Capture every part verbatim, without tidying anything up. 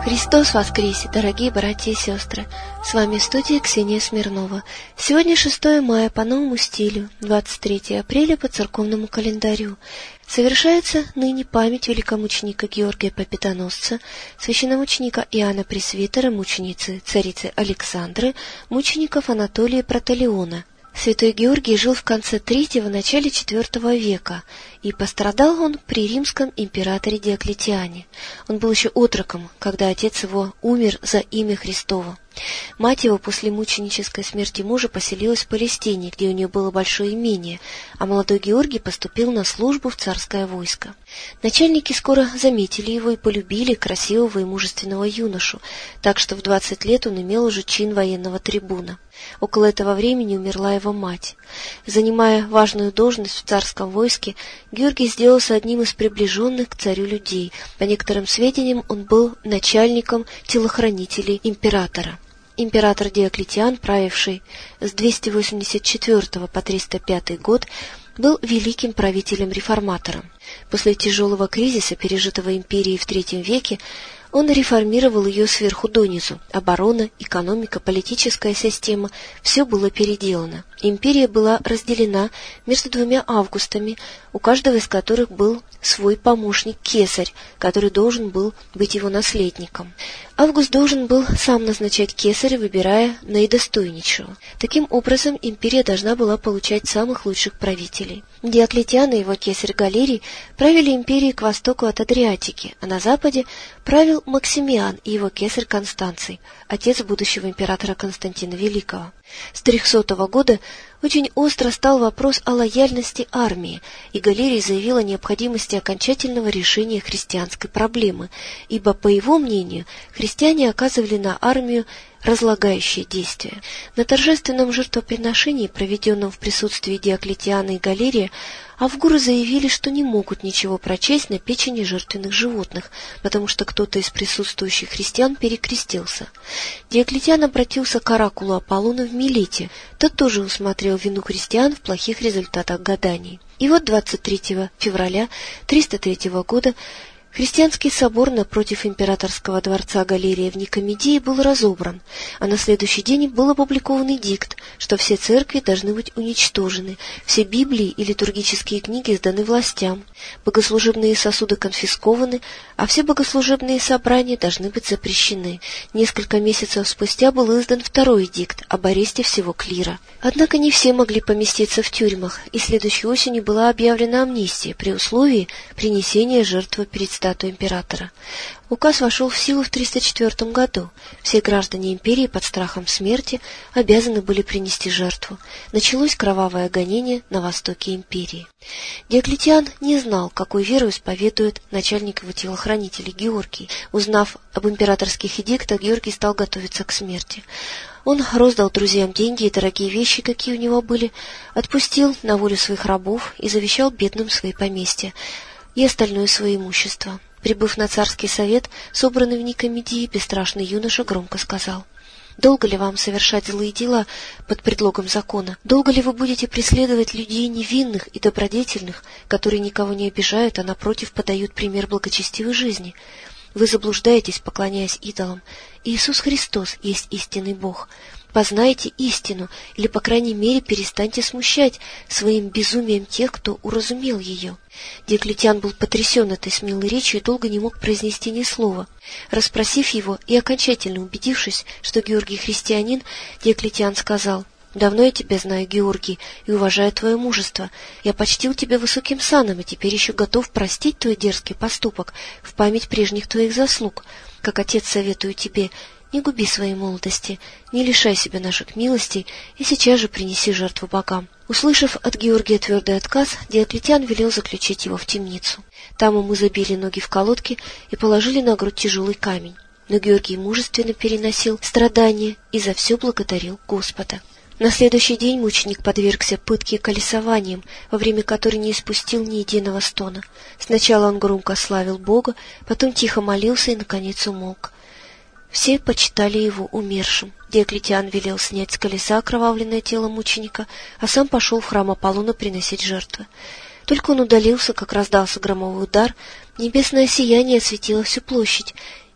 Христос воскресе, дорогие братья и сестры! С вами в студии Ксения Смирнова. Сегодня шестое мая по новому стилю, двадцать третье апреля по церковному календарю. Совершается ныне память великомученика Георгия Победоносца, священномученика Иоанна Пресвитера, мученицы царицы Александры, мучеников Анатолия Протолеона. Святой Георгий жил в конце третьего – начале четвертого века, и пострадал он при римском императоре Диоклетиане. Он был еще отроком, когда отец его умер за имя Христово. Мать его после мученической смерти мужа поселилась в Палестине, где у нее было большое имение, а молодой Георгий поступил на службу в царское войско. Начальники скоро заметили его и полюбили красивого и мужественного юношу, так что в двадцать лет он имел уже чин военного трибуна. Около этого времени умерла его мать. Занимая важную должность в царском войске, Георгий сделался одним из приближенных к царю людей. По некоторым сведениям, он был начальником телохранителей императора. Император Диоклетиан, правивший с двести восемьдесят четвёртого по триста пятый год, был великим правителем-реформатором. После тяжелого кризиса, пережитого империей в третьем веке, он реформировал ее сверху донизу. Оборона, экономика, политическая система – все было переделано. Империя была разделена между двумя Августами, у каждого из которых был свой помощник Кесарь, который должен был быть его наследником. Август должен был сам назначать Кесаря, выбирая наидостойнейшего. Таким образом, империя должна была получать самых лучших правителей. Диоклетиан и его Кесарь Галерий правили империей к востоку от Адриатики, а на западе правил Максимиан и его Кесарь Констанций, отец будущего императора Константина Великого. С трехсотого года очень остро стал вопрос о лояльности армии, и Галерий заявил о необходимости окончательного решения христианской проблемы, ибо, по его мнению, христиане оказывали на армию разлагающее действие. На торжественном жертвоприношении, проведенном в присутствии Диоклетиана и Галерия, авгуры заявили, что не могут ничего прочесть на печени жертвенных животных, потому что кто-то из присутствующих христиан перекрестился. Диоклетиан обратился к оракулу Аполлона в Милете, тот тоже усмотрел вину христиан в плохих результатах гаданий. И вот двадцать третьего февраля триста третьего года христианский собор напротив императорского дворца Галерия в Никомедии был разобран, а на следующий день был опубликован эдикт, что все церкви должны быть уничтожены, все Библии и литургические книги сданы властям, богослужебные сосуды конфискованы, а все богослужебные собрания должны быть запрещены. Несколько месяцев спустя был издан второй эдикт об аресте всего клира. Однако не все могли поместиться в тюрьмах, и следующей осенью была объявлена амнистия при условии принесения жертвы перед статуей императора. Указ вошел в силу в триста четвёртом году. Все граждане империи под страхом смерти обязаны были принести жертву. Началось кровавое гонение на востоке империи. Диоклетиан не знал, какую веру исповедует начальник его телохранителей Георгий. Узнав об императорских эдиктах, Георгий стал готовиться к смерти. Он роздал друзьям деньги и дорогие вещи, какие у него были, отпустил на волю своих рабов и завещал бедным свои поместья и остальное свое имущество. Прибыв на царский совет, собранный в Никомедии, бесстрашный юноша громко сказал: «Долго ли вам совершать злые дела под предлогом закона? Долго ли вы будете преследовать людей невинных и добродетельных, которые никого не обижают, а напротив подают пример благочестивой жизни? Вы заблуждаетесь, поклоняясь идолам. Иисус Христос есть истинный Бог. Познайте истину, или, по крайней мере, перестаньте смущать своим безумием тех, кто уразумел ее». Диоклетиан был потрясен этой смелой речью и долго не мог произнести ни слова. Расспросив его и окончательно убедившись, что Георгий христианин, Диоклетиан сказал: «Давно я тебя знаю, Георгий, и уважаю твое мужество. Я почтил тебя высоким саном и теперь еще готов простить твой дерзкий поступок в память прежних твоих заслуг. Как отец советую тебе, не губи своей молодости, не лишай себя наших милостей и сейчас же принеси жертву богам». Услышав от Георгия твердый отказ, Диоклетиан велел заключить его в темницу. Там ему забили ноги в колодки и положили на грудь тяжелый камень. Но Георгий мужественно переносил страдания и за все благодарил Господа. На следующий день мученик подвергся пытке колесованием, во время которой не испустил ни единого стона. Сначала он громко славил Бога, потом тихо молился и, наконец, умолк. Все почитали его умершим. Диоклетиан велел снять с колеса окровавленное тело мученика, а сам пошел в храм Аполлона приносить жертвы. Только он удалился, как раздался громовой удар, небесное сияние осветило всю площадь,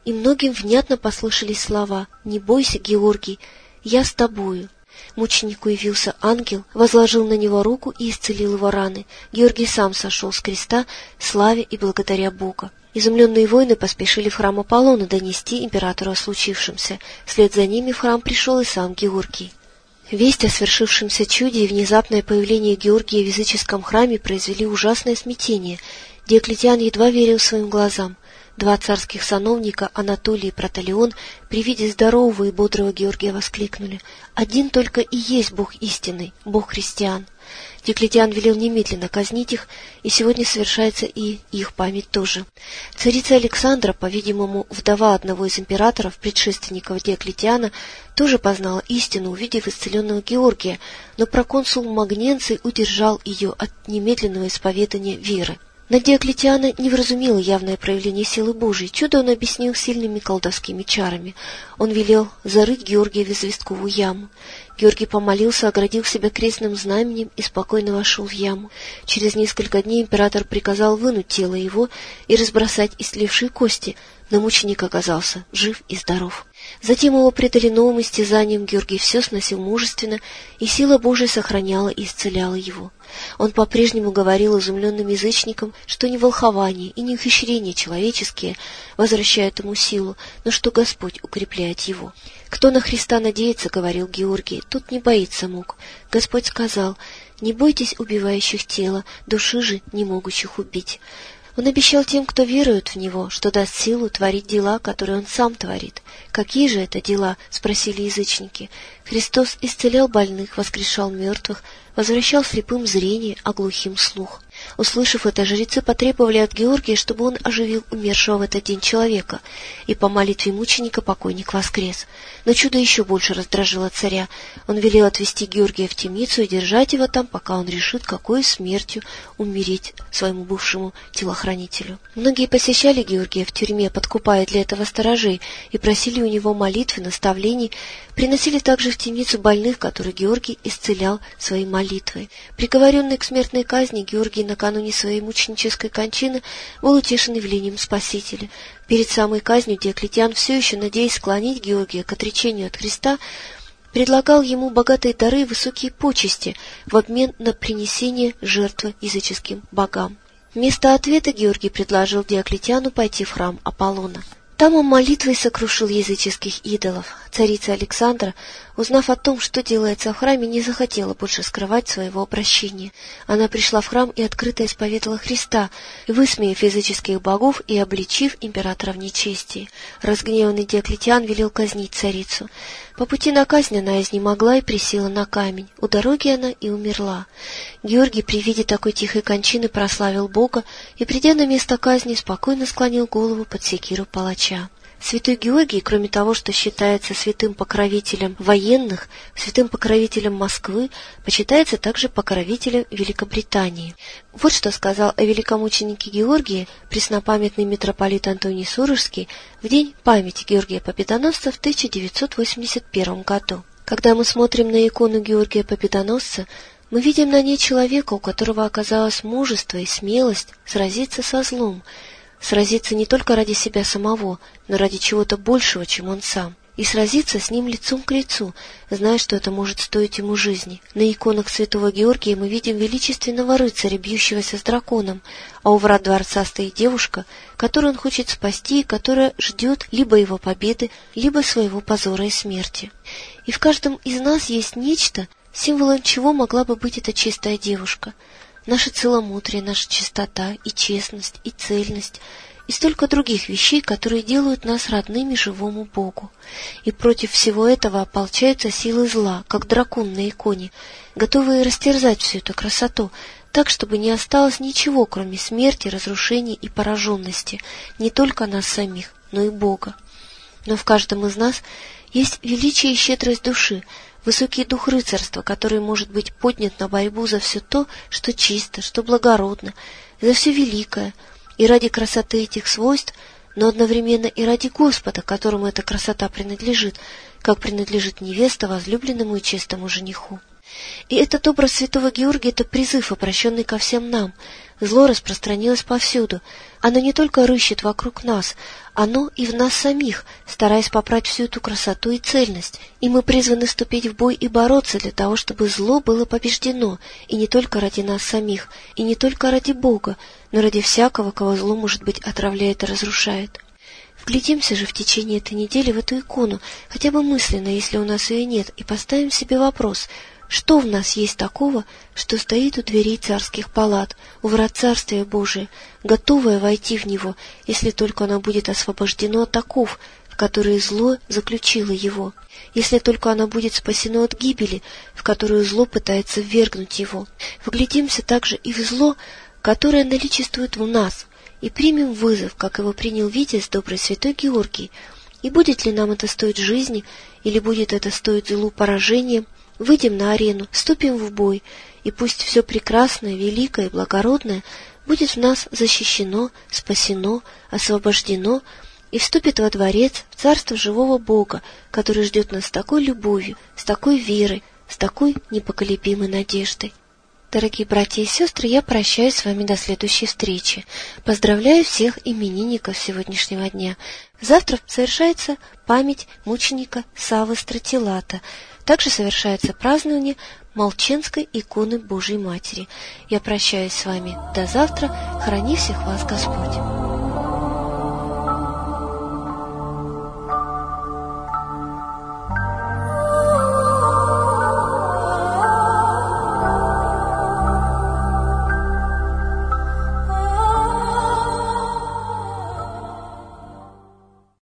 и многим внятно послышались слова: «Не бойся, Георгий, я с тобою». Мученику явился ангел, возложил на него руку и исцелил его раны. Георгий сам сошел с креста, славя и благодаря Бога. Изумленные воины поспешили в храм Аполлона донести императору о случившемся. Вслед за ними в храм пришел и сам Георгий. Весть о свершившемся чуде и внезапное появление Георгия в языческом храме произвели ужасное смятение. Диоклетиан едва верил своим глазам. Два царских сановника, Анатолий и Проталион, при виде здорового и бодрого Георгия воскликнули: «Один только и есть Бог истинный, Бог христиан». Диоклетиан велел немедленно казнить их, и сегодня совершается и их память тоже. Царица Александра, по-видимому, вдова одного из императоров, предшественников Диоклетиана, тоже познала истину, увидев исцеленного Георгия, но проконсул Магненций удержал ее от немедленного исповедания веры. На Диоклетиана не вразумило явное проявление силы Божией. Чудо он объяснил сильными колдовскими чарами. Он велел зарыть Георгия в известковую яму. Георгий помолился, оградил себя крестным знаменем и спокойно вошел в яму. Через несколько дней император приказал вынуть тело его и разбросать истлевшие кости, но мученик оказался жив и здоров. Затем его предали новым истязаниям, Георгий все сносил мужественно, и сила Божия сохраняла и исцеляла его. Он по-прежнему говорил изумленным язычникам, что не волхование и не ухищрения человеческие возвращают ему силу, но что Господь укрепляет его. «Кто на Христа надеется, — говорил Георгий, — тот не боится мук. Господь сказал: не бойтесь убивающих тела, души же не могущих убить». Он обещал тем, кто верует в Него, что даст силу творить дела, которые Он сам творит. «Какие же это дела?» — спросили язычники. Христос исцелял больных, воскрешал мертвых, возвращал слепым зрение, а глухим слух. Услышав это, жрецы потребовали от Георгия, чтобы он оживил умершего в этот день человека, и по молитве мученика покойник воскрес. Но чудо еще больше раздражило царя. Он велел отвести Георгия в темницу и держать его там, пока он решит, какой смертью умереть своему бывшему телохранителю. Многие посещали Георгия в тюрьме, подкупая для этого сторожей, и просили у него молитвы, наставлений, приносили также в темницу больных, которых Георгий исцелял своей молитвой. Приговоренный к смертной казни, Георгий накануне своей мученической кончины был утешен явлением Спасителя. Перед самой казнью Диоклетиан, все еще надеясь склонить Георгия к отречению от Христа, предлагал ему богатые дары и высокие почести в обмен на принесение жертвы языческим богам. Вместо ответа Георгий предложил Диоклетиану пойти в храм Аполлона. Там он молитвой сокрушил языческих идолов. Царица Александра, узнав о том, что делается в храме, не захотела больше скрывать своего обращения. Она пришла в храм и открыто исповедала Христа, высмеяв языческих богов и обличив императора в нечестии. Разгневанный Диоклетиан велел казнить царицу. По пути на казнь она изнемогла и присела на камень. У дороги она и умерла. Георгий при виде такой тихой кончины прославил Бога и, придя на место казни, спокойно склонил голову под секиру палача. Святой Георгий, кроме того, что считается святым покровителем военных, святым покровителем Москвы, почитается также покровителем Великобритании. Вот что сказал о великомученике Георгии преснопамятный митрополит Антоний Сурожский в день памяти Георгия Победоносца в тысяча девятьсот восемьдесят первом году. Когда мы смотрим на икону Георгия Победоносца, мы видим на ней человека, у которого оказалось мужество и смелость сразиться со злом, сразиться не только ради себя самого, но ради чего-то большего, чем он сам, и сразиться с ним лицом к лицу, зная, что это может стоить ему жизни. На иконах святого Георгия мы видим величественного рыцаря, бьющегося с драконом, а у врат дворца стоит девушка, которую он хочет спасти и которая ждет либо его победы, либо своего позора и смерти. И в каждом из нас есть нечто, символом чего могла бы быть эта чистая девушка. Наша целомудрие, наша чистота и честность, и цельность, и столько других вещей, которые делают нас родными живому Богу. И против всего этого ополчаются силы зла, как дракон на иконе, готовые растерзать всю эту красоту, так, чтобы не осталось ничего, кроме смерти, разрушений и пораженности, не только нас самих, но и Бога. Но в каждом из нас есть величие и щедрость души, высокий дух рыцарства, который может быть поднят на борьбу за все то, что чисто, что благородно, за все великое, и ради красоты этих свойств, но одновременно и ради Господа, которому эта красота принадлежит, как принадлежит невеста возлюбленному и честному жениху. И этот образ святого Георгия — это призыв, обращенный ко всем нам. Зло распространилось повсюду. Оно не только рыщет вокруг нас, оно и в нас самих, стараясь попрать всю эту красоту и цельность. И мы призваны вступить в бой и бороться для того, чтобы зло было побеждено, и не только ради нас самих, и не только ради Бога, но ради всякого, кого зло, может быть, отравляет и разрушает. Вглядимся же в течение этой недели в эту икону, хотя бы мысленно, если у нас ее нет, и поставим себе вопрос: что в нас есть такого, что стоит у дверей царских палат, у врат Царствия Божия, готовое войти в него, если только оно будет освобождено от оков, в которые зло заключило его, если только оно будет спасено от гибели, в которую зло пытается ввергнуть его. Вглядимся также и в зло, которое наличествует в нас, и примем вызов, как его принял Витязь добрый святой Георгий. И будет ли нам это стоить жизни, или будет это стоить злу поражения, выйдем на арену, вступим в бой, и пусть все прекрасное, великое и благородное будет в нас защищено, спасено, освобождено и вступит во дворец, в царство живого Бога, который ждет нас с такой любовью, с такой верой, с такой непоколебимой надеждой. Дорогие братья и сестры, я прощаюсь с вами до следующей встречи. Поздравляю всех именинников сегодняшнего дня. Завтра совершается память мученика Саввы Стратилата. Также совершается празднование Молчанской иконы Божией Матери. Я прощаюсь с вами до завтра. Храни всех вас Господь.